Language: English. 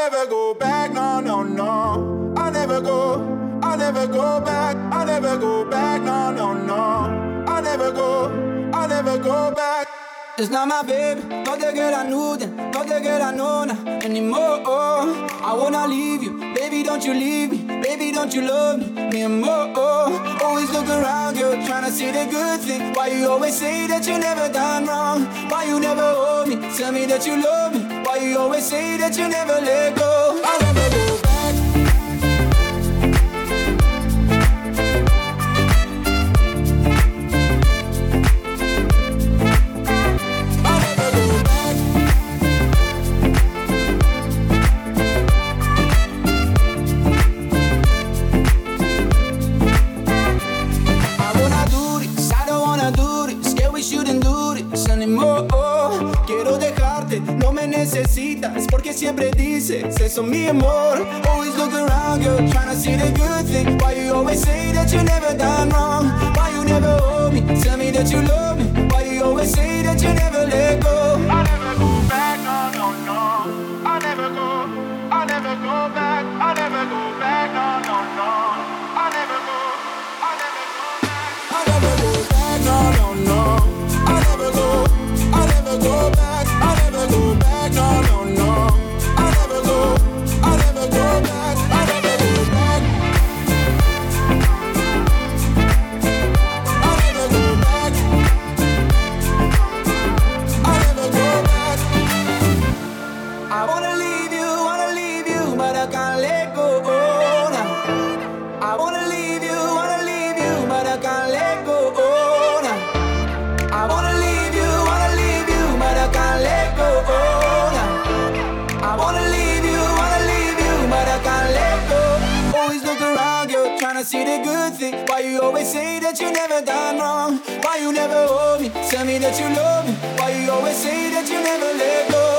never go back, no, no, no. I never go back, I never go back, no, no, no. I never go back. It's not my baby, no te queda nude, no te queda nona anymore. I wanna leave you, baby, don't you leave me, baby, don't you love me anymore. Always look around, girl, tryna see the good thing. Why you always say that you never done wrong? Why you never hold me, tell me that you love me? Why you always say that you never let go? I never go back. No me necesitas porque siempre dices eso, mi amor. Always look around, girl, tryna see the good thing. Why you always say that you never done wrong? Why you never hold me, tell me that you love me? Why you always say that you never let go? I never go back, no, no, no. I never go back, I never go back, no, no, no. I never go back, I never go back, no, no, no. I never go back, I never go back, no, no, no. I never go back, I never go back. I never go back, I never go back. I wanna leave you, but I can't let go now. I wanna leave you, but I can't let go now. I wanna leave you, but I can't let go now. I wanna leave you, but I can't let go. Always look around, girl, tryna see the good thing. Why you always say that you never done wrong? Why you never hold me, tell me that you love me? Why you always say that you never let go?